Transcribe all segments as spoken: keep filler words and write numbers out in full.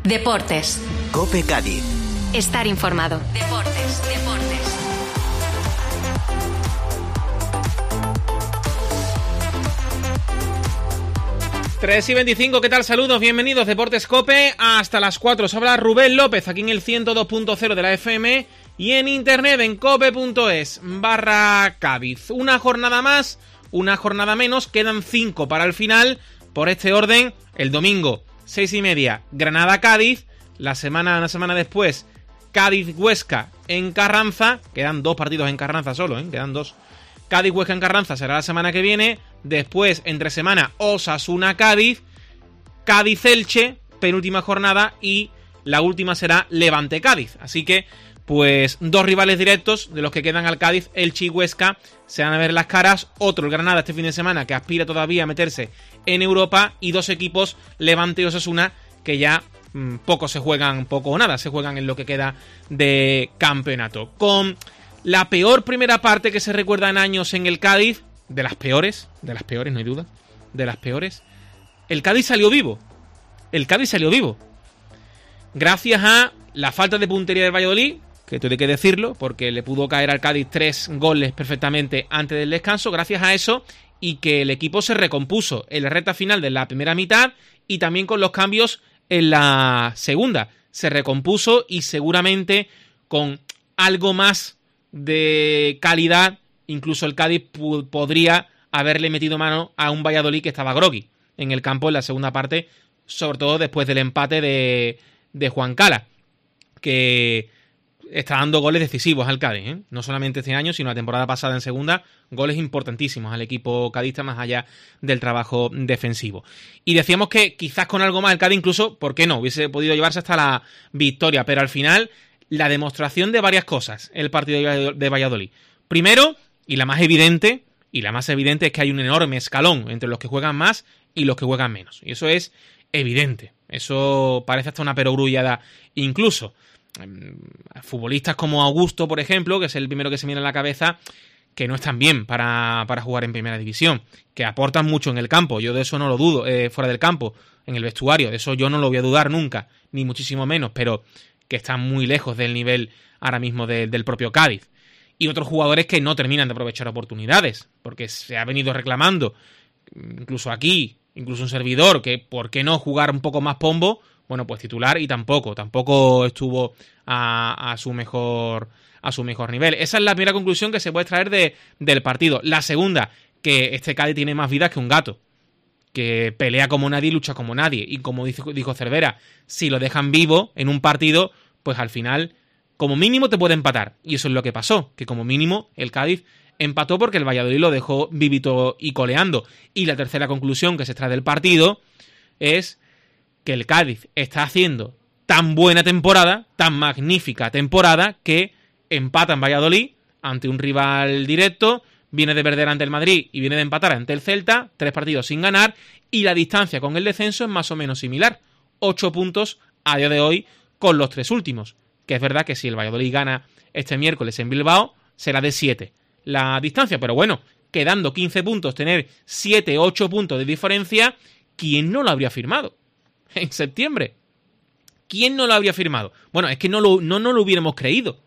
Deportes. COPE Cádiz. Estar informado. Deportes, deportes. tres y veinticinco, ¿qué tal? Saludos, bienvenidos, Deportes COPE, hasta las cuatro. Os habla Rubén López, aquí en el ciento dos punto cero de la F M y en internet en cope.es barra Cádiz. Una jornada más, una jornada menos, quedan cinco para el final. Por este orden, el domingo, seis y media, Granada-Cádiz. La semana, una semana después, Cádiz-Huesca en Carranza. Quedan dos partidos en Carranza solo, ¿eh? Quedan dos. Cádiz-Huesca en Carranza será la semana que viene. Después, entre semana, Osasuna-Cádiz, Cádiz-Elche, penúltima jornada, y la última será Levante-Cádiz. Así que, pues, dos rivales directos de los que quedan al Cádiz, Elche y Huesca, se van a ver las caras. Otro, el Granada, este fin de semana, que aspira todavía a meterse en Europa, y dos equipos, Levante y Osasuna, que ya mmm, poco se juegan, poco o nada, se juegan en lo que queda de campeonato. Con la peor primera parte que se recuerda en años en el Cádiz, de las peores, de las peores, no hay duda, de las peores, el Cádiz salió vivo. El Cádiz salió vivo. Gracias a la falta de puntería del Valladolid, que tuve que decirlo, porque le pudo caer al Cádiz tres goles perfectamente antes del descanso, gracias a eso, y que el equipo se recompuso en la recta final de la primera mitad y también con los cambios en la segunda. Se recompuso y seguramente con algo más de calidad, incluso el Cádiz p- podría haberle metido mano a un Valladolid que estaba groggy en el campo en la segunda parte, sobre todo después del empate de, de Juan Cala, que está dando goles decisivos al Cádiz, ¿eh? No solamente este año, sino la temporada pasada en segunda, goles importantísimos al equipo cadista más allá del trabajo defensivo. Y decíamos que quizás con algo más el Cádiz incluso, ¿por qué no?, hubiese podido llevarse hasta la victoria, pero al final la demostración de varias cosas el partido de Valladolid. Primero, y la más evidente, y la más evidente es que hay un enorme escalón entre los que juegan más y los que juegan menos. Y eso es evidente. Eso parece hasta una perogrullada incluso. Futbolistas como Augusto, por ejemplo, que es el primero que se me viene a la cabeza, que no están bien para, para jugar en primera división, que aportan mucho en el campo, yo de eso no lo dudo, eh, fuera del campo, en el vestuario, de eso yo no lo voy a dudar nunca, ni muchísimo menos, pero que están muy lejos del nivel ahora mismo de, del propio Cádiz. Y otros jugadores que no terminan de aprovechar oportunidades, porque se ha venido reclamando, incluso aquí, incluso un servidor, que por qué no jugar un poco más pombo. Bueno, pues titular y tampoco, tampoco estuvo a, a su mejor a su mejor nivel. Esa es la primera conclusión que se puede extraer de, del partido. La segunda, que este Cádiz tiene más vidas que un gato, que pelea como nadie y lucha como nadie. Y como dijo, dijo Cervera, si lo dejan vivo en un partido, pues al final, como mínimo te puede empatar. Y eso es lo que pasó, que como mínimo el Cádiz empató porque el Valladolid lo dejó vivito y coleando. Y la tercera conclusión que se extrae del partido es que el Cádiz está haciendo tan buena temporada, tan magnífica temporada, que empata en Valladolid ante un rival directo, viene de perder ante el Madrid y viene de empatar ante el Celta, tres partidos sin ganar, y la distancia con el descenso es más o menos similar, ocho puntos a día de hoy con los tres últimos, que es verdad que si el Valladolid gana este miércoles en Bilbao, será de siete la distancia, pero bueno, quedando quince puntos, tener siete, ocho puntos de diferencia, ¿quién no lo habría firmado en septiembre? ¿Quién no lo habría firmado? Bueno, es que no, lo, no, no lo hubiéramos creído.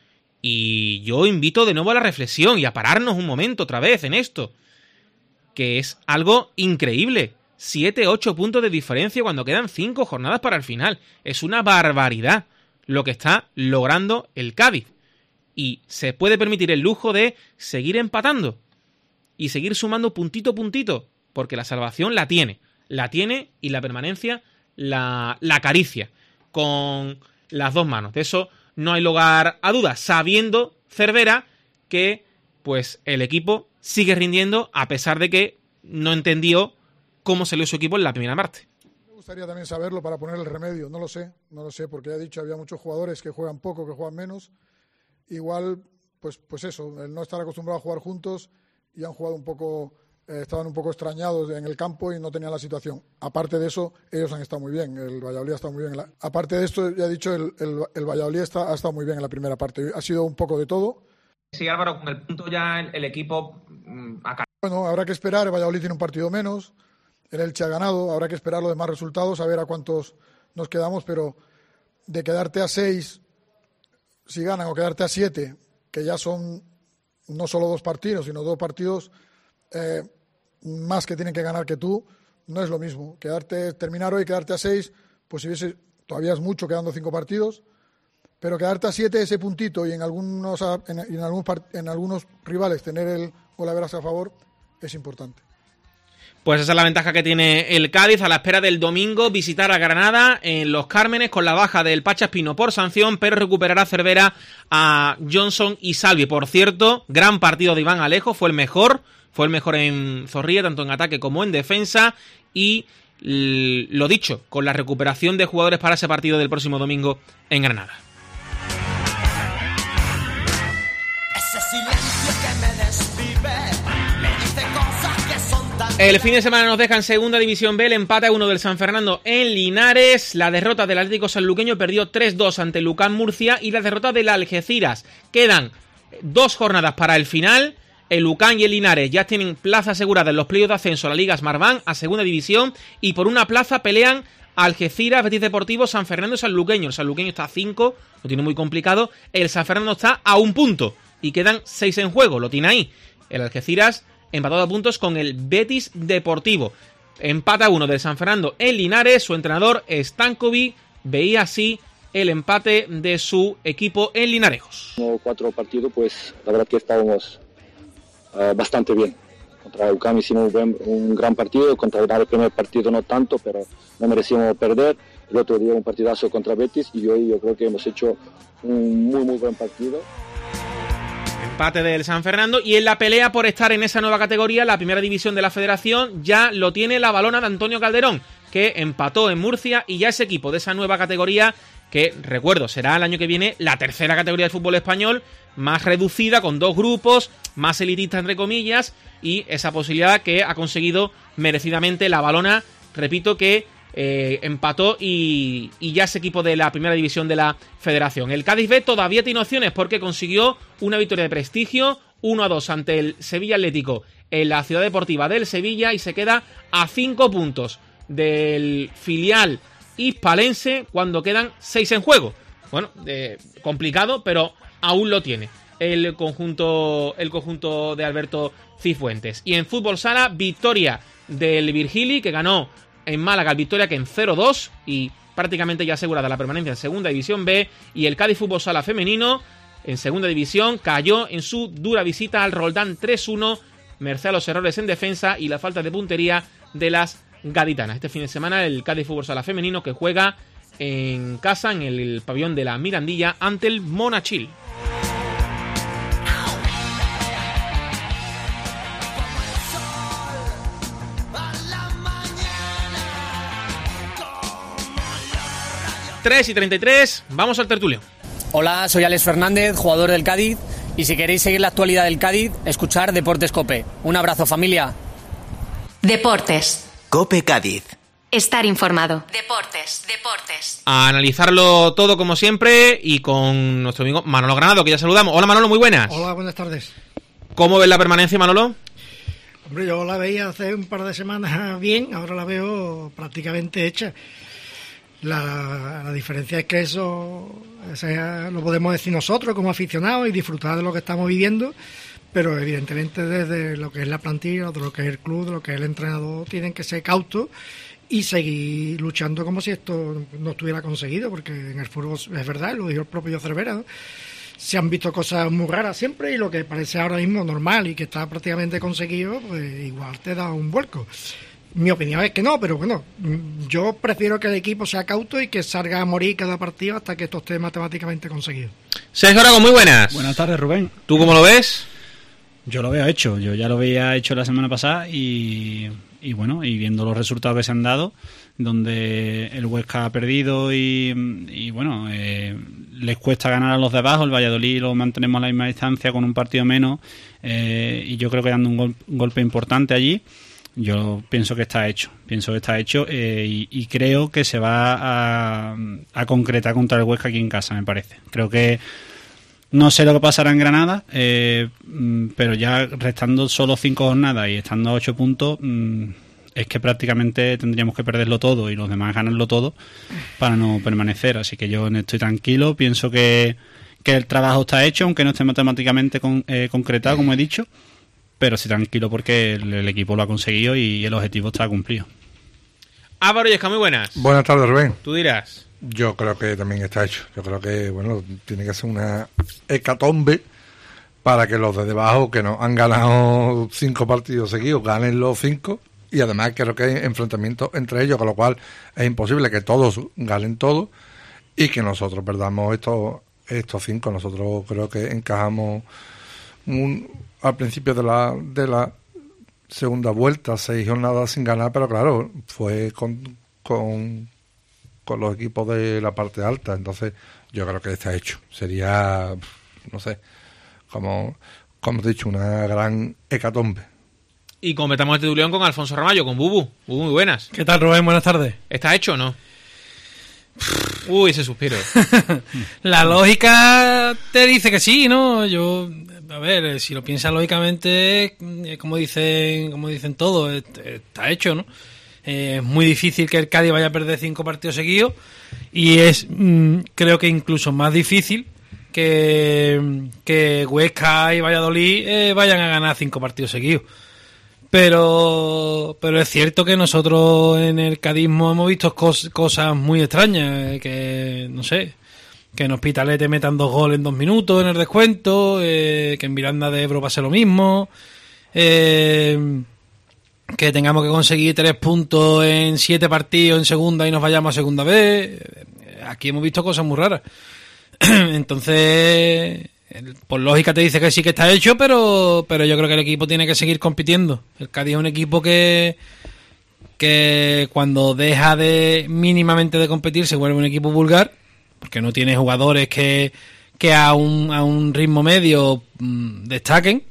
Y yo invito de nuevo a la reflexión y a pararnos un momento otra vez en esto, que es algo increíble. siete, ocho puntos de diferencia cuando quedan cinco jornadas para el final. Es una barbaridad lo que está logrando el Cádiz. Y se puede permitir el lujo de seguir empatando y seguir sumando puntito a puntito, porque la salvación la tiene. La tiene y la permanencia la, la acaricia con las dos manos. De eso no hay lugar a dudas, sabiendo Cervera que pues el equipo sigue rindiendo a pesar de que no entendió cómo salió su equipo en la primera parte. Me gustaría también saberlo para poner el remedio, no lo sé, no lo sé, porque ya he dicho, había muchos jugadores que juegan poco, que juegan menos. Igual, pues, pues eso, el no estar acostumbrado a jugar juntos y han jugado un poco... estaban un poco extrañados en el campo y no tenían la situación. Aparte de eso, ellos han estado muy bien. El Valladolid ha estado muy bien. En la... Aparte de esto, ya he dicho, el, el, el Valladolid está, ha estado muy bien en la primera parte. Ha sido un poco de todo. Sí, Álvaro, con el punto ya el, el equipo... Mmm, acá. Bueno, habrá que esperar. El Valladolid tiene un partido menos. El Elche ha ganado. Habrá que esperar los demás resultados, a ver a cuántos nos quedamos, pero de quedarte a seis, si ganan, o quedarte a siete, que ya son no solo dos partidos, sino dos partidos eh, más que tienen que ganar que tú, no es lo mismo. Quedarte, terminar hoy, quedarte a seis, pues si hubiese, todavía es mucho quedando cinco partidos, pero quedarte a siete, ese puntito, y en algunos, en, en algunos, en algunos rivales tener el golaveraje a favor, es importante. Pues esa es la ventaja que tiene el Cádiz a la espera del domingo, visitar a Granada en Los Cármenes con la baja del Pacha Espino por sanción, pero recuperará Cervera a Johnson y Salvi. Por cierto, gran partido de Iván Alejo, fue el mejor, fue el mejor en Zorrilla, tanto en ataque como en defensa, y lo dicho, con la recuperación de jugadores para ese partido del próximo domingo en Granada. El fin de semana nos deja en Segunda División B el empate a uno del San Fernando en Linares, la derrota del Atlético Sanluqueño, perdió tres dos ante el Lucán Murcia, y la derrota del Algeciras. Quedan dos jornadas para el final. El Lucán y el Linares ya tienen plaza asegurada en los playoffs de ascenso a la Liga Smartbank a Segunda División, y por una plaza pelean Algeciras, Betis Deportivo, San Fernando y Sanluqueño. El Sanluqueño está a cinco, lo tiene muy complicado. El San Fernando está a un punto y quedan seis en juego, lo tiene ahí. El Algeciras empatado a puntos con el Betis Deportivo. Empata uno del San Fernando en Linares. Su entrenador Stankovic veía así el empate de su equipo en Linarejos. Cuatro partidos, pues la verdad que estábamos uh, bastante bien. Contra el UCAM hicimos un, buen, un gran partido, contra el primer partido no tanto, pero no merecíamos perder. El otro día un partidazo contra Betis, y hoy yo creo que hemos hecho un muy muy buen partido. Empate del San Fernando, y en la pelea por estar en esa nueva categoría, la primera división de la Federación, ya lo tiene la balona de Antonio Calderón, que empató en Murcia, y ya ese equipo de esa nueva categoría, que recuerdo será el año que viene la tercera categoría del fútbol español, más reducida, con dos grupos, más elitista entre comillas, y esa posibilidad que ha conseguido merecidamente la balona, repito que Eh, empató y, y ya es equipo de la primera división de la Federación. El Cádiz B todavía tiene opciones porque consiguió una victoria de prestigio, uno a dos ante el Sevilla Atlético en la Ciudad Deportiva del Sevilla, y se queda a cinco puntos del filial hispalense cuando quedan seis en juego. Bueno, eh, complicado, pero aún lo tiene el conjunto, el conjunto de Alberto Cifuentes. Y en fútbol sala, victoria del Virgili, que ganó en Málaga el Victoria, que en cero dos, y prácticamente ya asegurada la permanencia en Segunda División B. Y el Cádiz Fútbol Sala femenino en Segunda División cayó en su dura visita al Roldán tres uno, merced a los errores en defensa y la falta de puntería de las gaditanas. Este fin de semana el Cádiz Fútbol Sala femenino, que juega en casa en el pabellón de la Mirandilla ante el Monachil. tres y treinta y tres, vamos al tertulio. Hola, soy Alex Fernández, jugador del Cádiz, y si queréis seguir la actualidad del Cádiz, escuchar Deportes COPE. Un abrazo, familia. Deportes. COPE Cádiz. Estar informado. Deportes, deportes. A analizarlo todo como siempre y con nuestro amigo Manolo Granado, que ya saludamos. Hola Manolo, muy buenas. Hola, buenas tardes. ¿Cómo ves la permanencia, Manolo? Hombre, yo la veía hace un par de semanas bien, ahora la veo prácticamente hecha. La, la diferencia es que eso o sea, lo podemos decir nosotros como aficionados y disfrutar de lo que estamos viviendo, pero evidentemente desde lo que es la plantilla, de lo que es el club, de lo que es el entrenador, tienen que ser cautos y seguir luchando como si esto no estuviera conseguido, porque en el fútbol es verdad, lo dijo el propio Cervera, ¿no? Se han visto cosas muy raras siempre, y lo que parece ahora mismo normal y que está prácticamente conseguido, pues igual te da un vuelco. Mi opinión es que no, pero bueno, yo prefiero que el equipo sea cauto y que salga a morir cada partido hasta que esto esté matemáticamente conseguido. Sergio Arago, muy buenas. Buenas tardes, Rubén. ¿Tú cómo lo ves? Yo lo veo hecho, yo ya lo veía hecho la semana pasada y, y bueno, y viendo los resultados que se han dado, donde el Huesca ha perdido y, y bueno, eh, les cuesta ganar a los de abajo, el Valladolid lo mantenemos a la misma distancia con un partido menos, eh, y yo creo que dando un, gol, un golpe importante allí. Yo pienso que está hecho, pienso que está hecho eh, y, y creo que se va a, a concretar contra el Huesca aquí en casa, me parece. Creo que no sé lo que pasará en Granada, eh, pero ya restando solo cinco jornadas y estando a ocho puntos, mm, es que prácticamente tendríamos que perderlo todo y los demás ganarlo todo para no permanecer. Así que yo estoy tranquilo, pienso que, que el trabajo está hecho, aunque no esté matemáticamente con, eh, concretado, como he dicho, pero sí tranquilo porque el, el equipo lo ha conseguido y el objetivo está cumplido. Álvaro Yesca, muy buenas. Buenas tardes, Rubén. Tú dirás. Yo creo que también está hecho. Yo creo que, bueno, tiene que ser una hecatombe para que los de debajo, que no han ganado cinco partidos seguidos, ganen los cinco. Y además creo que hay enfrentamientos entre ellos, con lo cual es imposible que todos ganen todo y que nosotros perdamos estos estos cinco. Nosotros creo que encajamos un, al principio de la de la segunda vuelta, seis jornadas sin ganar, pero claro, fue con... con con los equipos de la parte alta, entonces yo creo que está hecho. Sería, no sé, como, como he dicho, una gran hecatombe. Y completamos el tituleón con Alfonso Ramallo, con Bubu. Bubu, muy buenas. ¿Qué tal, Rubén? Buenas tardes. ¿Está hecho o no? Uy, ese suspiro. La lógica te dice que sí, ¿no? Yo, a ver, si lo piensas lógicamente, como dicen, como dicen todos, está hecho, ¿no? Eh, es muy difícil que el Cádiz vaya a perder cinco partidos seguidos y es, mmm, creo que incluso más difícil que, que Huesca y Valladolid eh, vayan a ganar cinco partidos seguidos. Pero pero es cierto que nosotros en el cadismo hemos visto cos, cosas muy extrañas, eh, que no sé, que en Hospitalet te metan dos goles en dos minutos en el descuento, eh, que en Miranda de Ebro pase lo mismo, eh, que tengamos que conseguir tres puntos en siete partidos en segunda y nos vayamos a segunda vez. Aquí hemos visto cosas muy raras. Entonces, por lógica te dice que sí que está hecho, pero pero yo creo que el equipo tiene que seguir compitiendo. El Cádiz es un equipo que que cuando deja de mínimamente de competir se vuelve un equipo vulgar, porque no tiene jugadores que, que a un a un ritmo medio mmm, destaquen.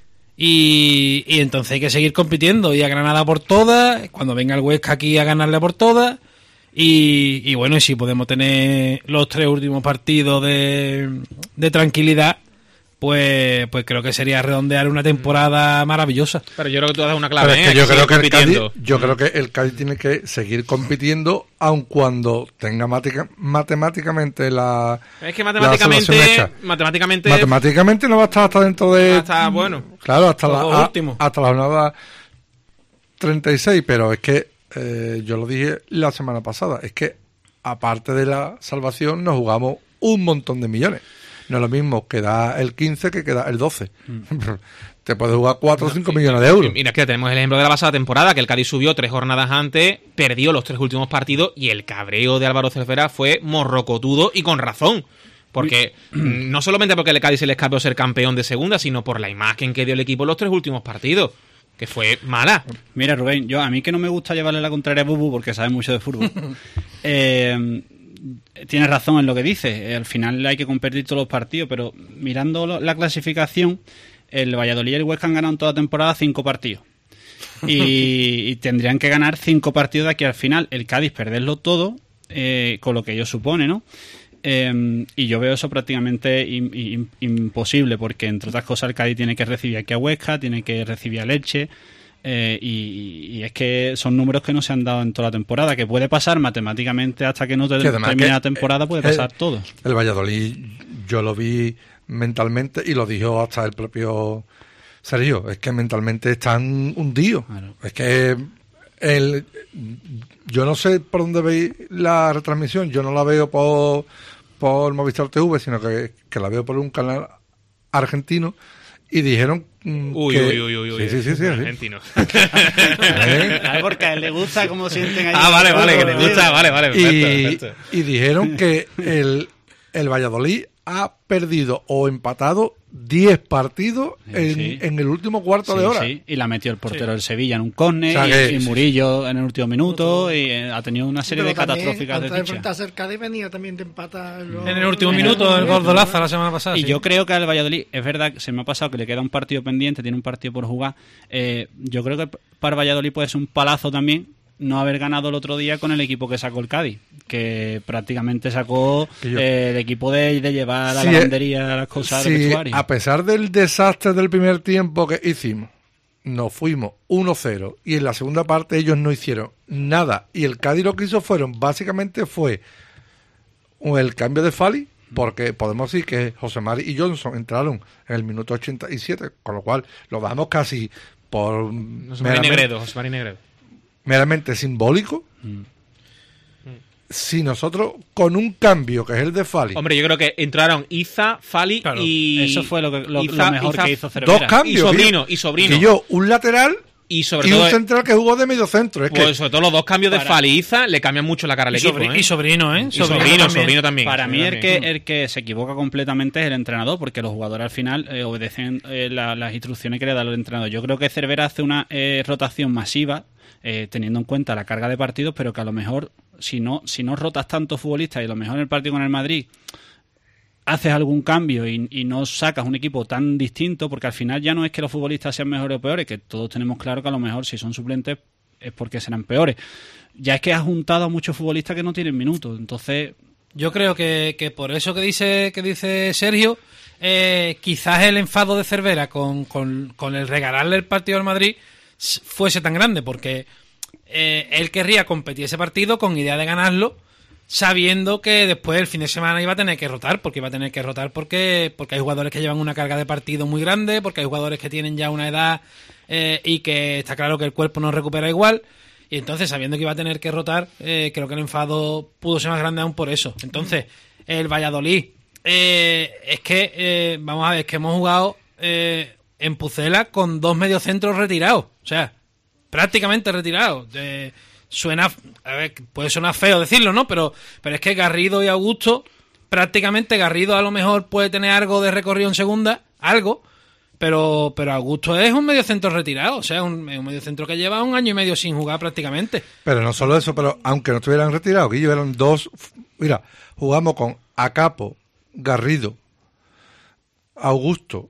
Y, y entonces hay que seguir compitiendo y a Granada por todas, cuando venga el Huesca aquí a ganarle por todas y, y bueno, y si podemos tener los tres últimos partidos de, de tranquilidad, pues pues creo que sería redondear una temporada maravillosa. Pero yo creo que tú has dado una clave, Pero es ¿eh? que yo, creo que el compitiendo. Cádiz, yo creo que el Cádiz tiene que seguir compitiendo aun cuando tenga matica, matemáticamente la es que matemáticamente matemáticamente matemáticamente no va a estar hasta dentro de hasta bueno claro hasta la a, último. hasta la jornada treinta y seis, pero es que eh, yo lo dije la semana pasada, es que aparte de la salvación nos jugamos un montón de millones. No es lo mismo que da el quince que da el doce. Mm. Te puedes jugar cuatro o cinco millones de euros. Mira, que tenemos el ejemplo de la pasada temporada, que el Cádiz subió tres jornadas antes, perdió los tres últimos partidos y el cabreo de Álvaro Cervera fue morrocotudo y con razón. Porque no solamente porque el Cádiz se le escapó ser campeón de segunda, sino por la imagen que dio el equipo en los tres últimos partidos, que fue mala. Mira, Rubén, yo a mí que no me gusta llevarle la contraria a Bubu porque sabe mucho de fútbol. eh... Tienes razón en lo que dice. Al final hay que competir todos los partidos, pero mirando la clasificación, el Valladolid y el Huesca han ganado en toda temporada cinco partidos. Y, y tendrían que ganar cinco partidos de aquí al final. El Cádiz perderlo todo, eh, con lo que ello supone, ¿no? Eh, y yo veo eso prácticamente in, in, imposible, porque entre otras cosas el Cádiz tiene que recibir aquí a Huesca, tiene que recibir a Leche. Eh, y, y es que son números que no se han dado en toda la temporada, que puede pasar matemáticamente hasta que no te, termine la temporada, puede pasar el, todo. El Valladolid yo lo vi mentalmente y lo dijo hasta el propio Sergio, es que mentalmente están hundidos. Claro. Es que el, yo no sé por dónde veis la retransmisión, yo no la veo por, por Movistar T V, sino que, que la veo por un canal argentino. Y dijeron mm, uy, que... Uy, uy, uy, uy. Sí, sí, sí, sí, sí. Argentinos. ¿Eh? Ah, porque a él le gusta cómo sienten ahí. Ah, vale, vale, que le gusta, vale, vale, perfecto, y, perfecto. Y dijeron que el, el Valladolid ha perdido o empatado diez partidos en, sí. en el último cuarto sí, de hora. Sí. Y la metió el portero sí. del Sevilla en un córner, o sea y, que, y Murillo sí. en el último minuto, y eh, ha tenido una serie Pero de también, catastróficas antes de desdichas. enfrentarse al Cádiz venía también de empatar en el último en minuto el, el Gordolaza la semana pasada. Y sí. yo creo que al Valladolid, es verdad que se me ha pasado que le queda un partido pendiente, tiene un partido por jugar. Eh, yo creo que para el Valladolid puede ser un palazo también no haber ganado el otro día con el equipo que sacó el Cádiz, que prácticamente sacó yo, eh, el equipo de, de llevar a sí, la lavandería las cosas sí, del vestuario. A pesar del desastre del primer tiempo que hicimos, nos fuimos uno cero y en la segunda parte ellos no hicieron nada y el Cádiz lo que hizo fueron, básicamente fue el cambio de Fali, porque podemos decir que José Mari y Johnson entraron en el minuto ochenta y siete, con lo cual lo damos casi por José Mari Negredo, José Mari Negredo. meramente simbólico. Mm. Si nosotros con un cambio que es el de Fali, hombre, yo creo que entraron Iza, Fali claro, y eso fue lo, que, lo, Iza, lo mejor Iza, que hizo Cervera. Dos cambios, y Sobrino, y Sobrino. Y yo un lateral y, sobre y todo, un central que jugó de medio centro. Es pues que sobre todo los dos cambios para, de Fali y Iza le cambian mucho la cara al y equipo. Sobrino, ¿eh? Y Sobrino, ¿eh? Y Sobrino, Sobrino también. Sobrino también. Para Sobrino mí también. El, que, el que se equivoca completamente es el entrenador, porque los jugadores al final eh, obedecen eh, la, las instrucciones que le da el entrenador. Yo creo que Cervera hace una eh, rotación masiva, eh, teniendo en cuenta la carga de partidos, pero que a lo mejor si no si no rotas tanto futbolistas y a lo mejor en el partido con el Madrid haces algún cambio y, y no sacas un equipo tan distinto, porque al final ya no es que los futbolistas sean mejores o peores, que todos tenemos claro que a lo mejor si son suplentes es porque serán peores. Ya es que has juntado a muchos futbolistas que no tienen minutos, entonces yo creo que, que por eso que dice que dice Sergio, eh, quizás el enfado de Cervera con, con, con el regalarle el partido al Madrid fuese tan grande, porque eh, él querría competir ese partido con idea de ganarlo, sabiendo que después el fin de semana iba a tener que rotar, porque iba a tener que rotar porque, porque hay jugadores que llevan una carga de partido muy grande, porque hay jugadores que tienen ya una edad eh, y que está claro que el cuerpo no recupera igual, y entonces sabiendo que iba a tener que rotar, eh, creo que el enfado pudo ser más grande aún por eso. Entonces, el Valladolid, eh, es que, eh, vamos a ver, es que hemos jugado eh, en Pucela con dos mediocentros retirados, o sea, prácticamente retirados. Eh, Suena, a ver, puede sonar feo decirlo, ¿no? Pero, pero es que Garrido y Augusto, prácticamente Garrido a lo mejor puede tener algo de recorrido en segunda, algo, pero, pero Augusto es un mediocentro retirado, o sea, un, un mediocentro que lleva un año y medio sin jugar prácticamente. Pero no solo eso, pero aunque no estuvieran retirados, que ellos eran dos, mira, jugamos con Acapo, Garrido, Augusto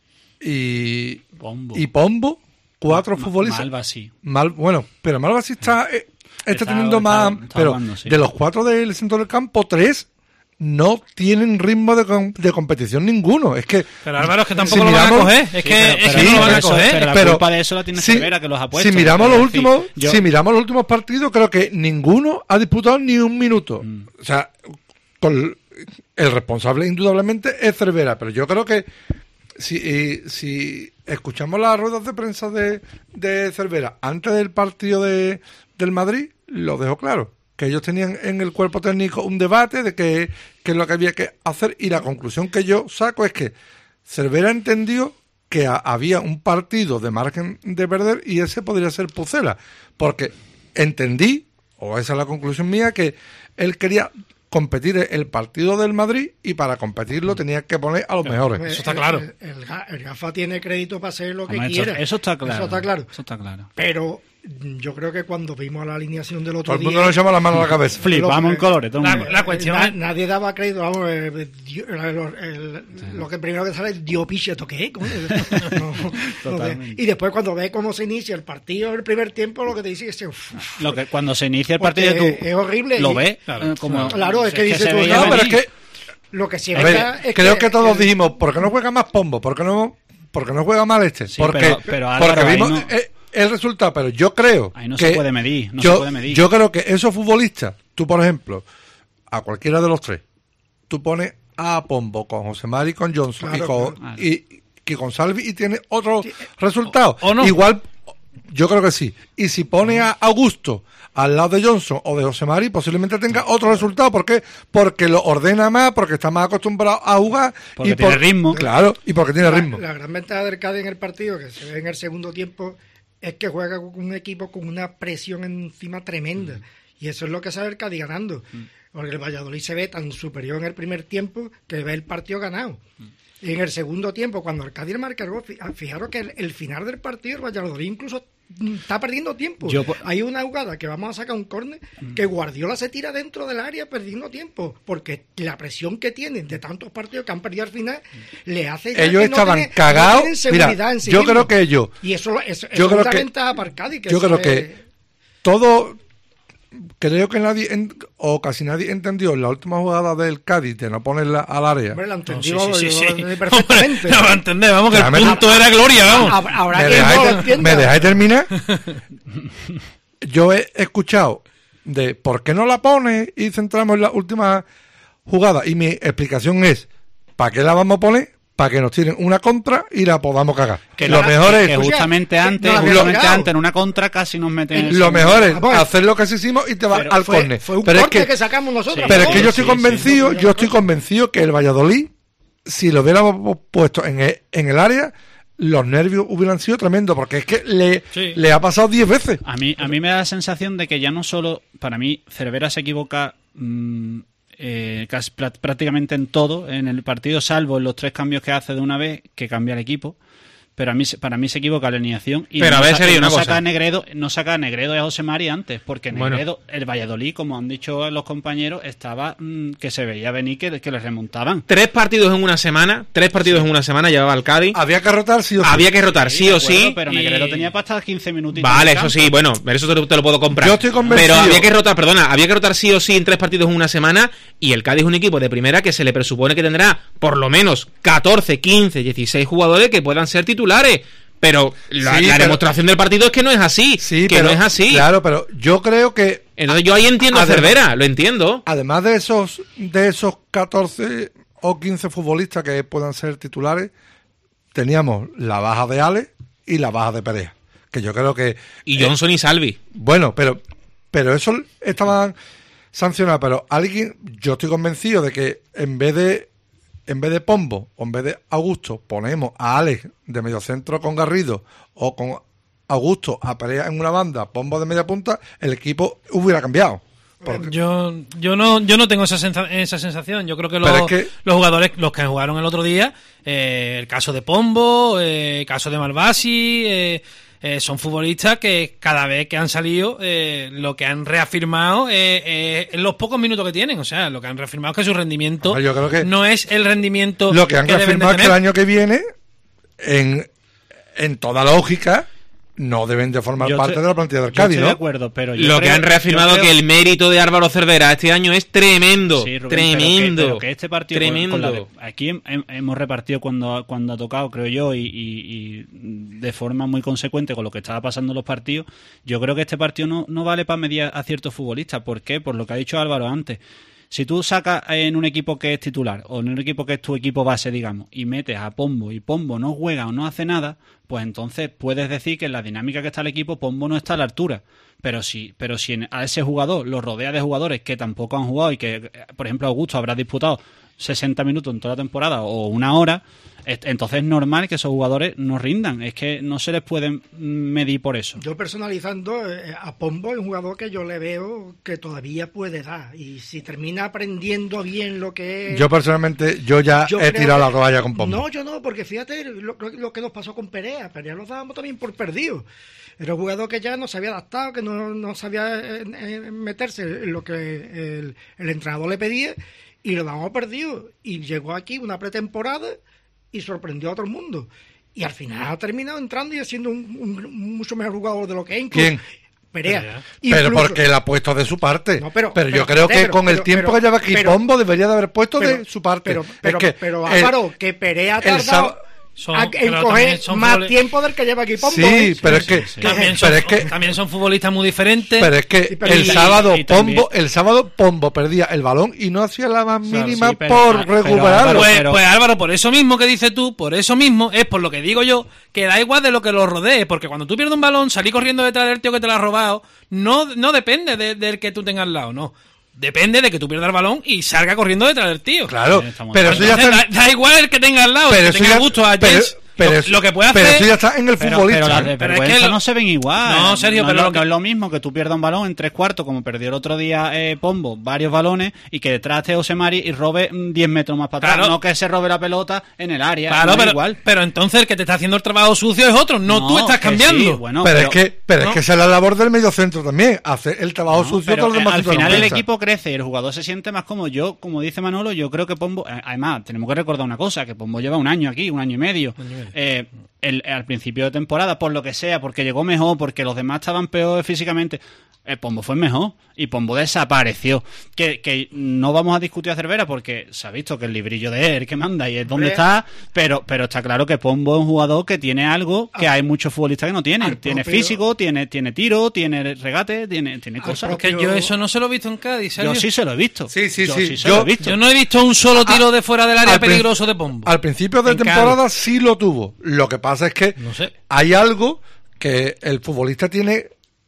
y Pombo. y Pombo. Cuatro Ma- futbolistas. Malva sí. Mal, bueno, pero Malva sí está, eh, está, Está- teniendo está- más. está pero jugando, sí. de los cuatro del centro del campo, tres no tienen ritmo de, com- de competición ninguno. Es que. Pero Álvaro, es que tampoco si lo van a miramos- coger. Es Sí, que, pero- es pero que sí, no lo van a eso- coger. pero la pero- culpa de eso la tiene si- Cervera, que los ha puesto. Si miramos Pero, los en fin, últimos, yo- si miramos los últimos partidos, creo que ninguno ha disputado ni un minuto. Mm. O sea, con el responsable indudablemente es Cervera, pero yo creo que si, eh, si escuchamos las ruedas de prensa de, de Cervera antes del partido de, del Madrid, lo dejó claro, que ellos tenían en el cuerpo técnico un debate de qué es lo que había que hacer, y la conclusión que yo saco es que Cervera entendió que a, había un partido de margen de perder y ese podría ser Pucela, porque entendí, o esa es la conclusión mía, que él quería competir el partido del Madrid y para competirlo tenía que poner a los mejores. Pues Eso está el- claro. El, el Ga- el Gafa tiene crédito para hacer lo que Hombre, eso, quiera. eso está claro. Eso está claro. Eso está claro. Pero mm, yo creo que cuando vimos la alineación del otro Todo el día... mundo nos llama la mano a la cabeza. Flipamos en colores. todo el La, mundo. la cuestión Na- es... nadie daba crédito, vamos, eh, dio- el- el- lo que primero que sale es dio piche, ¿esto qué? ¿Cómo? No, no, Totalmente. y después cuando ves cómo se inicia el partido el primer tiempo, lo que te dice es uf, uf, Lo que, cuando se inicia el porque partido, tú es horrible. lo y- ves. Claro. eh, como, Claro, es que dices se tú, veía No, pero es venir. que, Lo que sí a es ver, verdad es creo que, todos el- dijimos, ¿por qué no juega más Pombo? ¿Por qué no, por qué no juega mal este? Sí, porque pero- pero, Álvaro, porque ahí vimos no- eh, el resultado, pero yo creo Ahí no que se puede medir, no yo, se puede medir. yo creo que esos futbolistas, tú por ejemplo, a cualquiera de los tres, tú pones a Pombo con José Mari, con Johnson Claro, y, con, claro. y, y con Salvi y tiene otro resultado. o no. Igual, yo creo que sí. Y si pone a Augusto al lado de Johnson o de José Mari, posiblemente tenga otro resultado. ¿Por qué? Porque lo ordena más, porque está más acostumbrado a jugar. Porque y tiene por- ritmo. Claro, y porque tiene la, ritmo. la gran ventaja del Cádiz en el partido, que se ve en el segundo tiempo, es que juega con un equipo con una presión encima tremenda. Mm. Y eso es lo que sabe el Cádiz ganando. Porque el Valladolid se ve tan superior en el primer tiempo que ve el partido ganado. Mm. Y en el segundo tiempo, cuando el Cádiz marca el gol, fi- fijaros que el, el final del partido, el Valladolid incluso mm, está perdiendo tiempo. Yo- Hay una jugada que vamos a sacar un córner que Guardiola se tira dentro del área perdiendo tiempo, porque la presión que tienen de tantos partidos que han perdido al final le hace ya Ellos que no estaban tienen- no cagados. tienen seguridad Mira, en sí yo mismos. creo que ellos, Y eso, lo- eso, yo eso creo es una que- ventaja para el Cádiz, que yo eso creo es- que todo creo que nadie, en, o casi nadie entendió en la última jugada del Cádiz de no ponerla al área. Hombre, la entendió No, sí, sí, sí, sí. perfectamente. No va a entender, vamos, que Ya el me- punto era gloria, vamos. Habrá- Habrá ¿Me quien no lo dejáis, entienda. ¿Me dejáis terminar? Yo he escuchado de ¿por qué no la pones y centramos en la última jugada? Y mi explicación es, ¿para qué la vamos a poner? Para que nos tiren una contra y la podamos cagar. Que lo no- mejor que, es que justamente que antes, no la había justamente tocado. antes, en una contra casi nos meten en el lo segundo. mejor es Vamos. hacer lo que hicimos y te vas Pero al Fue, córner. fue un Pero es corte que, que, sacamos nosotros. pero es que yo estoy Sí, sí, convencido, sí. yo estoy convencido que el Valladolid, si lo hubiéramos puesto en el, en el área, los nervios hubieran sido tremendos, porque es que le, Sí. le ha pasado diez veces. A mí, a mí me da la sensación de que ya no solo, para mí, Cervera se equivoca mm, eh, casi prá- prácticamente en todo en el partido, salvo en los tres cambios que hace de una vez, que cambia el equipo. Pero a mí, se- para mí se equivoca la alineación y Pero no, a ver, saca, Sergio, no una saca cosa. a Negredo, no saca a Negredo y a José Mari antes, porque Bueno. Negredo, el Valladolid, como han dicho los compañeros, estaba mm, que se veía venir que, que les remontaban. Tres partidos en una semana, tres partidos en una semana llevaba el Cádiz. Había que rotar sí o sí. Había que rotar sí de o acuerdo, sí. Pero y- Negredo tenía para estar quince minutitos. Vale, en el eso campo. sí, bueno, eso te lo, te lo puedo comprar. Yo estoy convencido. Pero había que rotar, perdona, había que rotar sí o sí en tres partidos en una semana y el Cádiz es un equipo de primera que se le presupone que tendrá por lo menos catorce, quince, dieciséis jugadores que puedan ser titulares. Pero la, Sí, la pero- demostración del partido es que no es así, Sí, que pero, no es así. Claro, pero yo creo que Entonces yo ahí entiendo a Además- Cervera, lo entiendo. además de esos de esos catorce o quince futbolistas que puedan ser titulares, teníamos la baja de Ale y la baja de Perea, que yo creo que Y Johnson y Salvi. bueno, pero pero eso estaban sancionados, pero alguien, yo estoy convencido de que en vez de en vez de Pombo o en vez de Augusto ponemos a Alex de mediocentro con Garrido o con Augusto a Perea en una banda, Pombo de media punta, el equipo hubiera cambiado. Porque- Yo, yo no, yo no tengo esa, sensa- esa sensación. Yo creo que los, Pero es que- los jugadores, los que jugaron el otro día, eh, el caso de Pombo, eh, el caso de Malvasi, eh, eh, son futbolistas que cada vez que han salido, eh, lo que han reafirmado eh, eh, en los pocos minutos que tienen. O sea, lo que han reafirmado es que su rendimiento Hombre, yo creo que no es el rendimiento lo que han deben de confirmado es que tener. el año que viene, en, en toda lógica, no deben de formar Yo parte estoy- de la plantilla del Yo Cádiz, estoy ¿no? de acuerdo, pero yo Lo creo- que han reafirmado yo creo- que el mérito de Álvaro Cervera este año es tremendo. Sí, Rubén, tremendo. Pero que, pero que este partido con- tremendo. con la de- aquí hem- hem- hemos repartido cuando, ha- cuando ha tocado, creo yo, y, y- y de forma muy consecuente con lo que estaba pasando en los partidos. Yo creo que este partido no, no vale para medir a ciertos futbolistas. ¿Por qué? Por lo que ha dicho Álvaro antes. Si tú sacas en un equipo que es titular o en un equipo que es tu equipo base, digamos, y metes a Pombo y Pombo no juega o no hace nada, pues entonces puedes decir que en la dinámica que está el equipo Pombo no está a la altura. Pero si, pero si en- a ese jugador lo rodea de jugadores que tampoco han jugado y que, por ejemplo, Augusto habrá disputado sesenta minutos en toda la temporada o una hora, es- entonces es normal que esos jugadores no rindan. Es que no se les puede medir por eso. Yo personalizando eh, a Pombo es un jugador que yo le veo que todavía puede dar. Y si termina aprendiendo bien lo que es... Yo personalmente, yo ya Yo he creo tirado que- la toalla con Pombo. No, yo no, porque fíjate lo, lo- lo que nos pasó con Perea. Perea lo dábamos también por perdido. Era un jugador que ya no se había adaptado, que no, no sabía eh, eh, meterse en lo que el, el entrenador le pedía y lo dábamos perdido. Y llegó aquí una pretemporada y sorprendió a todo el mundo. Y al final ha terminado entrando y siendo un, un mucho mejor jugador de lo que es. incluso- ¿Quién? Perea. Perea. Pero Incluso- porque él ha puesto de su parte. No, pero- pero, yo pero, creo que pero- con el pero- tiempo pero- que lleva aquí pero- Pombo debería de haber puesto pero- de su parte. Pero, pero, es que pero el- Álvaro, que Perea ha el tardado sábado- Son- a- en pero coger también son más futbol- tiempo del que lleva aquí Pombo. Sí, ¿eh? pero es que, También pero son, es que también son futbolistas muy diferentes. Pero es que Sí, pero el y- sábado y también- Pombo, el sábado Pombo perdía el balón y no hacía la más Claro, mínima sí, pero- por ah, pero recuperarlo. Pues, pero- pues Álvaro, por eso mismo que dices tú, por eso mismo, es por lo que digo yo, que da igual de lo que lo rodee, porque cuando tú pierdes un balón, salir corriendo detrás del tío que te lo ha robado, no, no depende de- del que tú tengas al lado, no. Depende de que tú pierdas el balón y salga corriendo detrás del tío. Claro, Sí, estamos pero de eso ya Entonces, está, da, da igual el que tenga al lado, pero el eso que tenga ya- gusto a pero- Jens, pero lo, eso- lo que puede pero hacer... eso ya está en el Pero, futbolista. pero las de Pero es vergüenza que lo- no se ven igual. No, Sergio, no, pero no, lo que- no es lo mismo que tú pierdas un balón en tres cuartos, como perdió el otro día eh, Pombo, varios balones, y que detrás esté Osemari y robe mm, diez metros más para atrás. Claro. No que se robe la pelota en el área. Claro, no es pero, igual. pero entonces el que te está haciendo el trabajo sucio es otro, no, tú estás que cambiando. sí, bueno, pero, es que, pero ¿no? es que esa es la labor del mediocentro también, hacer el trabajo No, sucio pero, todos los eh, demás al centros de final el defensa. equipo crece y el jugador se siente más cómodo. Yo, como dice Manolo, yo creo que Pombo, eh, además, tenemos que recordar una cosa, que Pombo lleva un año aquí, un año y medio. eh, el, al principio de temporada, por lo que sea, porque llegó mejor, porque los demás estaban peor físicamente, el Pombo fue mejor y Pombo desapareció. Que, que no vamos a discutir a Cervera porque se ha visto que el librillo de él es el que manda y es donde está, pero pero está claro que Pombo es un jugador que tiene algo que hay muchos futbolistas que no tienen. Tiene físico, tiene tiene tiro, tiene regate, tiene tiene cosas. Es que yo eso no se lo he visto en Cádiz, ¿sabes? Yo sí se lo he visto. Sí, sí, yo sí. sí se yo, lo he visto. Yo no he visto un solo tiro a, de fuera del área al peligroso de Pombo. Al principio de en temporada Cádiz. sí lo tuvo. Lo que pasa es que No sé. hay algo que el futbolista tiene...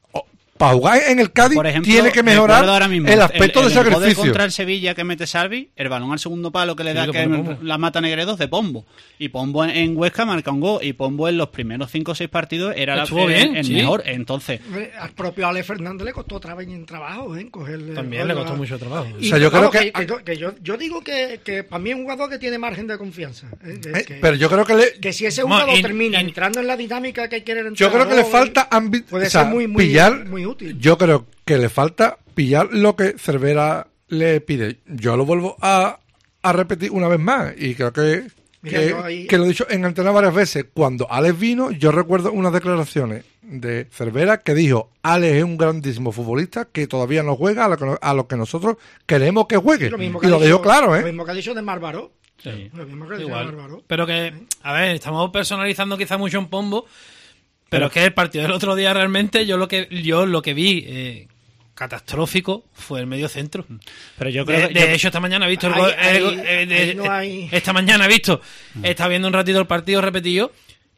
Para jugar en el Cádiz, por ejemplo, tiene que mejorar ahora mismo, el aspecto el, el, de el gol sacrificio. contra el Sevilla que mete Salvi, el balón al segundo palo que le Sí, da lo que pone Pombo. la mata Negredo de Pombo. Y Pombo en, en Huesca marca un gol. Y Pombo en los primeros cinco o seis partidos era la, Estuvo el, bien, el sí. mejor. Entonces, Al propio Ale Fernández le costó trabajo en trabajo, ¿eh? Cogerle También el le gol costó a- mucho trabajo. Y, O sea, yo vamos, creo que- que, yo, que yo, yo digo que, que para mí es un jugador que tiene margen de confianza. ¿eh? Que- Eh, que, pero yo creo que le, que si ese Bueno, jugador y- termina y- entrando en la dinámica que quiere el yo creo que le entrenador, falta ambi- puede o sea, ser muy, muy, pillar. muy útil. Yo creo que le falta pillar lo que Cervera le pide. Yo lo vuelvo a, a repetir una vez más y creo que Mira, que, yo ahí- que lo he dicho en antena varias veces. Cuando Alex vino, yo recuerdo unas declaraciones de Cervera que dijo: Alex es un grandísimo futbolista que todavía no juega a lo que, no- a lo que nosotros queremos que juegue. Lo mismo Y que ha lo dicho- dijo claro, Lo ¿eh? mismo que ha dicho de Marbaró. sí. Lo mismo que ha dicho Igual. de Marbaró. Pero que, a ver, estamos personalizando quizá mucho en Pombo, pero es que el partido del otro día realmente yo lo que yo lo que vi eh, catastrófico fue el medio centro. pero yo De, creo que de yo- hecho, esta mañana he visto el Ahí- gol- el ahí- gol- eh, de- ahí no hay- esta mañana he visto, está viendo un ratito el partido repetido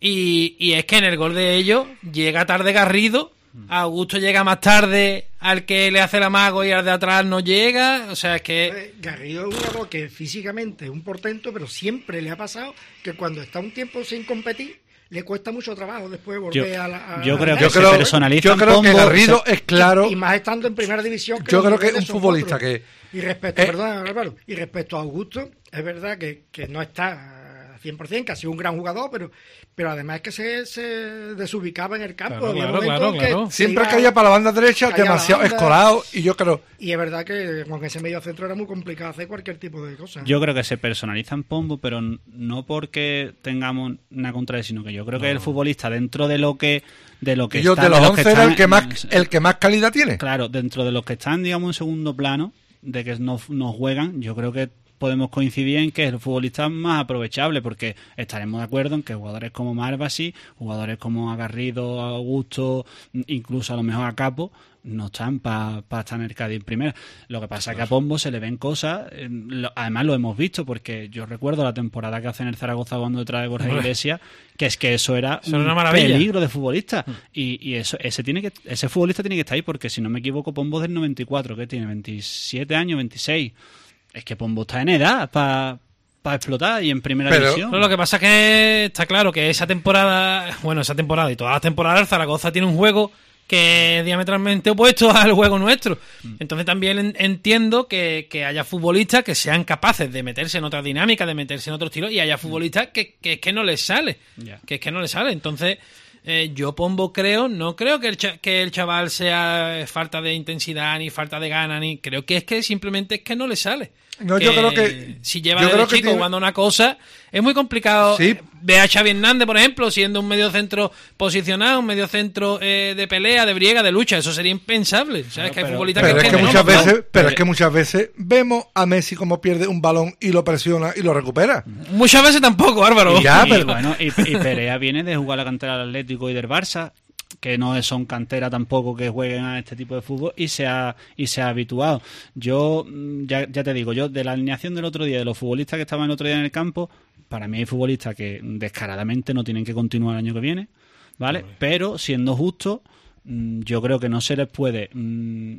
y, y es que en el gol de ellos llega tarde Garrido, Augusto llega más tarde al que le hace el amago y al de atrás no llega, o sea, es que Eh, Garrido es un jugador que físicamente es un portento, pero siempre le ha pasado que cuando está un tiempo sin competir, le cuesta mucho trabajo después volver Yo- a la. a yo la creo cancha. que se personaliza yo en creo que Pombo, Garrido o sea, es claro. Y más estando en primera división. Yo los creo que es niveles un son futbolista otros. que- Y respecto, eh, perdón, Álvaro, y respecto a Augusto, es verdad que, que no está a cien por ciento, que ha sido un gran jugador, pero, pero además es que se, se desubicaba en el campo. Claro, Había claro, momentos claro, que claro. se Siempre iba- caía para la banda derecha, caía a la demasiado banda. escorado. Y yo creo. Y es verdad que con ese medio centro era muy complicado hacer cualquier tipo de cosa. Yo creo que se personaliza en Pombo, pero n- no porque tengamos una contra él, sino que yo creo que el futbolista dentro de lo que de lo que Y yo está- de los que once era están- el que más el que más calidad tiene. Claro, dentro de los que están, digamos, en segundo plano, de que no, no juegan, yo creo que podemos coincidir en que es el futbolista más aprovechable, porque estaremos de acuerdo en que jugadores como Marvasi, jugadores como Agarrido, Augusto, incluso a lo mejor a Capo, no están para pa estar en el Cádiz en primera. Lo que pasa es que a Pombo se le ven cosas, eh, lo- además lo hemos visto, porque yo recuerdo la temporada que hace en el Zaragoza cuando detrás de Borja Hombre. Iglesias, que es que eso era Eso era un una maravilla. peligro de futbolista. Y, y eso ese tiene que ese futbolista tiene que estar ahí, porque si no me equivoco, Pombo es del noventa y cuatro, que tiene veintisiete años, veintiséis. Es que Pombo está en edad para explotar y en primera Pero- división. No, lo que pasa es que está claro que esa temporada, bueno, esa temporada y todas las temporadas, el Zaragoza tiene un juego que es diametralmente opuesto al juego nuestro. Entonces también en- entiendo que, que haya futbolistas que sean capaces de meterse en otra dinámica, de meterse en otro estilo, y haya futbolistas que, que es que no les sale. Ya. Que es que no les sale. Entonces, eh, yo Pombo creo, no creo que el, cha- que el chaval sea falta de intensidad, ni falta de gana, ni creo que es que simplemente es que no le sale. No, yo creo que- si lleva yo desde creo que chico tiene- jugando una cosa, es muy complicado. Sí. Ve a Xavi Hernández, por ejemplo, siendo un medio centro posicionado, un medio centro eh, de pelea, de briega, de lucha. Eso sería impensable. ¿Sabes? Claro, que hay pero- futbolistas Pero que, es que que no, muchas no, no. veces, pero es que muchas veces vemos a Messi como pierde un balón y lo presiona y lo recupera. Muchas veces tampoco, Álvaro. Y ya, y, pero- bueno, y, y Perea viene de jugar la cantera del Atlético y del Barça, que no son cantera tampoco que jueguen a este tipo de fútbol, y se ha, y se ha habituado. Yo, mm, ya, ya te digo, yo de la alineación del otro día, de los futbolistas que estaban el otro día en el campo, para mí hay futbolistas que descaradamente no tienen que continuar el año que viene, ¿vale? Pero, siendo justo, mm, yo creo que no se les puede... mm,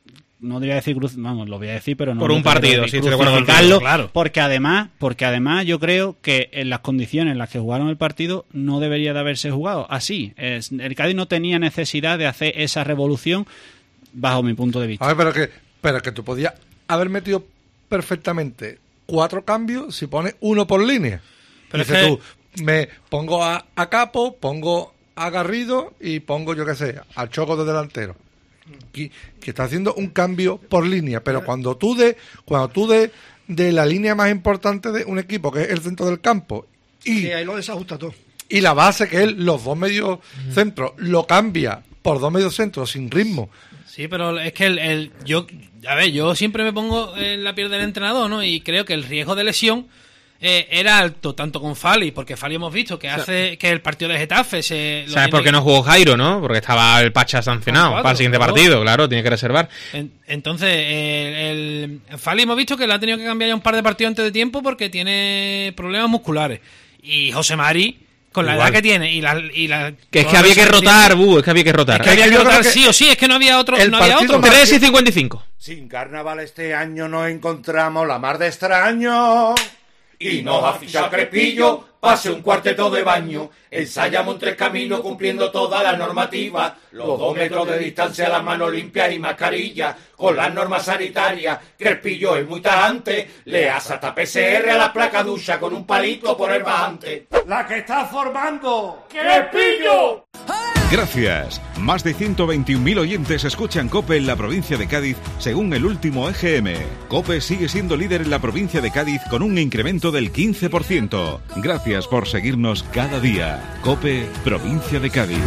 no voy a decir cruz, vamos, lo voy a decir, pero no Por no un quiero partido, decir sí, estoy de acuerdo contigo, crucificarlo, claro. porque además, porque además yo creo que en las condiciones en las que jugaron el partido no debería de haberse jugado así. Es, el Cádiz no tenía necesidad de hacer esa revolución bajo mi punto de vista. A ver, pero que, pero que tú podías haber metido perfectamente cuatro cambios si pones uno por línea. Pero es Dices que- tú, me pongo a, a Capo, pongo a Garrido y pongo, yo qué sé, a Choco de delantero. Que, que está haciendo un cambio por línea, pero cuando tú de, cuando tú de, de la línea más importante de un equipo, que es el centro del campo, y, Sí, ahí lo desajusta todo. y la base que es los dos medios centros, lo cambia por dos medios centros sin ritmo. Sí, pero es que el, el yo, a ver, yo siempre me pongo en la piel del entrenador, ¿no? Y creo que el riesgo de lesión eh, era alto, tanto con Fali, porque Fali hemos visto que hace que el partido de Getafe se... ¿Sabes por qué no jugó Jairo, no? Porque estaba el Pacha sancionado cuatro, para el siguiente claro. partido, claro, tiene que reservar. En, entonces, el, el Fali hemos visto que le ha tenido que cambiar ya un par de partidos antes de tiempo porque tiene problemas musculares. Y José Mari, con la Igual. edad que tiene y la... Y la Que es que había que rotar, Bu, es que había que rotar. Es que había Es que que yo creo rotar que sí o sí, es que no había otro. el No había partido otro. más- tres y cincuenta y cinco. Sin carnaval este año nos encontramos la mar de extraño. Y nos ha fichado Crespillo, pase un cuarteto de baño. Ensayamos en tres caminos cumpliendo toda la normativa. Los dos metros de distancia, las manos limpias y mascarilla. Con las normas sanitarias, Crespillo es muy tajante. Le hace hasta P C R a la placa ducha con un palito por el bajante. La que está formando, Crespillo. Gracias. Más de ciento veintiún mil oyentes escuchan COPE en la provincia de Cádiz, según el último E G M. COPE sigue siendo líder en la provincia de Cádiz con un incremento del quince por ciento. Gracias por seguirnos cada día. COPE, provincia de Cádiz.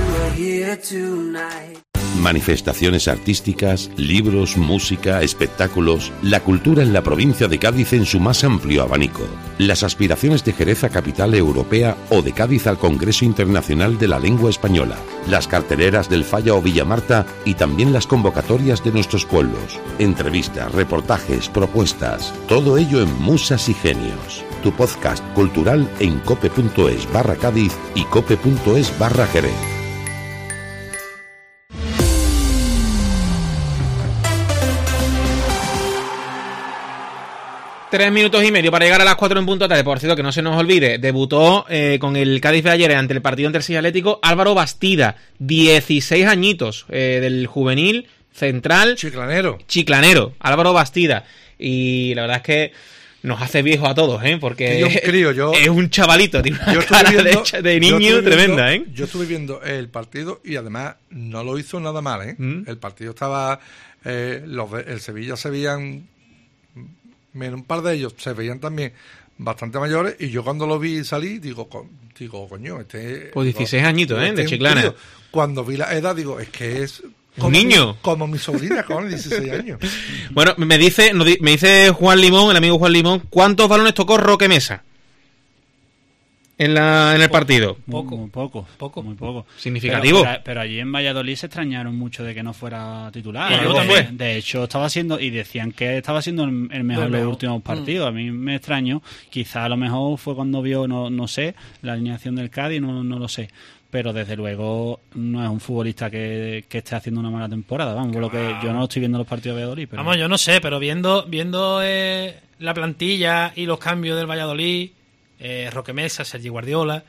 Manifestaciones artísticas, libros, música, espectáculos, la cultura en la provincia de Cádiz en su más amplio abanico. Las aspiraciones de Jerez a capital europea o de Cádiz al Congreso Internacional de la Lengua Española. Las carteleras del Falla o Villamarta y también las convocatorias de nuestros pueblos. Entrevistas, reportajes, propuestas. Todo ello en Musas y Genios. Tu podcast cultural en cope.es barra Cádiz y cope.es barra Jerez. Tres minutos y medio para llegar a las cuatro en punto de tarde. Por cierto, que no se nos olvide, debutó eh, con el Cádiz de ayer ante el partido entre el Sevilla Atlético Álvaro Bastida, dieciséis añitos, eh, del juvenil central. Chiclanero. Chiclanero, Álvaro Bastida. Y la verdad es que nos hace viejos a todos, ¿eh? Porque Yo es un crío, yo- es un chavalito, tiene una Yo estuve cara viendo- de, de yo niño estuve viendo- tremenda, ¿eh? Yo estuve viendo el partido y además no lo hizo nada mal, ¿eh? ¿Mm? El partido estaba... Eh, los de- el Sevilla se veían... menos un par de ellos se veían también bastante mayores y yo cuando lo vi salir digo, co- digo coño, este... Pues dieciséis añitos, ¿eh? este De es un Chiclana. crío. Cuando vi la edad digo, es que es... Un niño. Mi, como mi sobrina con dieciséis años. Bueno, me dice, nos di- me dice Juan Limón, el amigo Juan Limón, ¿cuántos balones tocó Roque Mesa en la en el partido? Poco, muy poco, poco, muy poco. Significativo. Pero, pero, pero allí en Valladolid se extrañaron mucho de que no fuera titular. Bueno, Yo ¿cómo también. fue? De hecho, estaba siendo, y decían que estaba siendo el, el mejor de los últimos partidos. A mí me extrañó. Quizá a lo mejor fue cuando vio, no, no sé, la alineación del Cádiz, no, no lo sé. Pero desde luego no es un futbolista que, que esté haciendo una mala temporada. Vamos, por lo que yo no estoy viendo los partidos de Valladolid. Pero... Vamos, yo no sé, pero viendo viendo eh, la plantilla y los cambios del Valladolid, eh, Roque Mesa, Sergi Guardiola,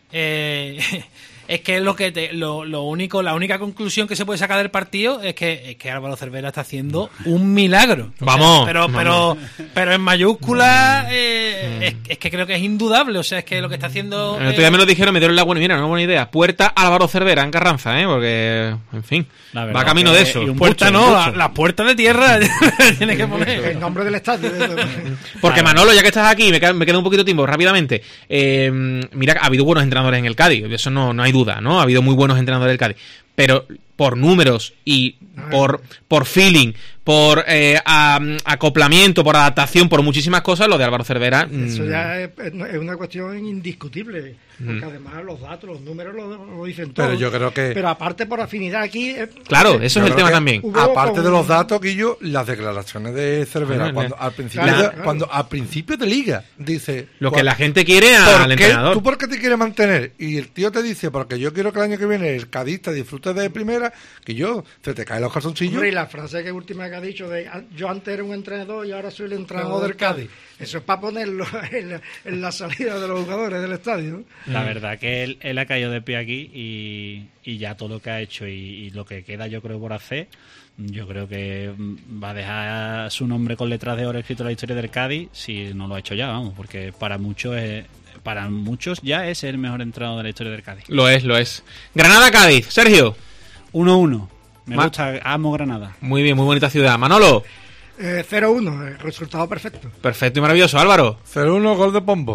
eh, es que es lo que te, lo, lo único, la única conclusión que se puede sacar del partido es que, es que Álvaro Cervera está haciendo un milagro. O Vamos, sea, pero, vamos. pero, pero en mayúscula eh, es, es que creo que es indudable. O sea, es que lo que está haciendo. El otro día me lo dijeron, me dieron la buena, mira, una buena idea. Puerta Álvaro Cervera en Carranza, ¿eh? Porque, en fin, La verdad va camino que- de eso. y un Puerta bucho, no, un la, bucho. la puerta de tierra tiene que poner. El nombre del estadio. Porque Manolo, ya que estás aquí, me queda, me queda un poquito de tiempo, rápidamente. Eh, mira, ha habido buenos entrenadores en el Cádiz, de eso no, no hay duda, ¿no? Ha habido muy buenos entrenadores del Cádiz. Pero por números y por, por feeling, por eh, a- acoplamiento, por adaptación, por muchísimas cosas, lo de Álvaro Cervera... Eso mm, ya es, es una cuestión indiscutible, porque Mm. además los datos, los números lo, lo dicen Pero todo. yo creo que- Pero aparte por afinidad aquí... eh, Claro, eh, eso Yo es el creo tema que, también. Hubo Aparte con- de los datos, Guillo, las declaraciones de Cervera, Claro, cuando claro. al principio Claro, de, claro. cuando al principio de liga dice Lo "Cu- que la gente quiere ¿por al qué? entrenador. ¿Tú por qué te quieres mantener? Y el tío te dice, porque yo quiero que el año que viene el cadista disfrute de primera, que yo, se te caen los calzoncillos. Hombre, y la frase que última que ha dicho de "Ah, yo antes era un entrenador y ahora soy el entrenador del Cádiz". Eso es para ponerlo en la, en la salida de los jugadores del estadio. La verdad que él, él ha caído de pie aquí y, y ya todo lo que ha hecho y, y lo que queda yo creo por hacer, yo creo que mm, va a dejar su nombre con letras de oro escrito en la historia del Cádiz si no lo ha hecho ya, vamos, porque para muchos es, para muchos ya es el mejor entrenador de la historia del Cádiz. Lo es, lo es. Granada-Cádiz, Sergio. uno uno. Me Ma- gusta, amo Granada. Muy bien, muy bonita ciudad. Manolo. Eh, cero uno, el resultado perfecto. Perfecto y maravilloso. Álvaro. cero uno, gol de Pombo.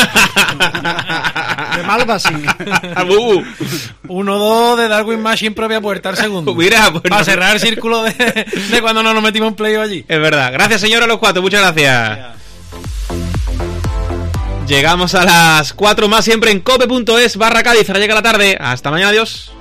De Malva, sí. uno dos de Darwin Machine propia puerta al segundo. Mira, pues para no. cerrar el círculo de, de cuando no nos metimos en playoff allí. Es verdad. Gracias, señor, a los cuatro. Muchas gracias. Yeah. Llegamos a las cuatro más siempre en cope punto es barra Cádiz. Ahora llega la tarde. Hasta mañana. Adiós.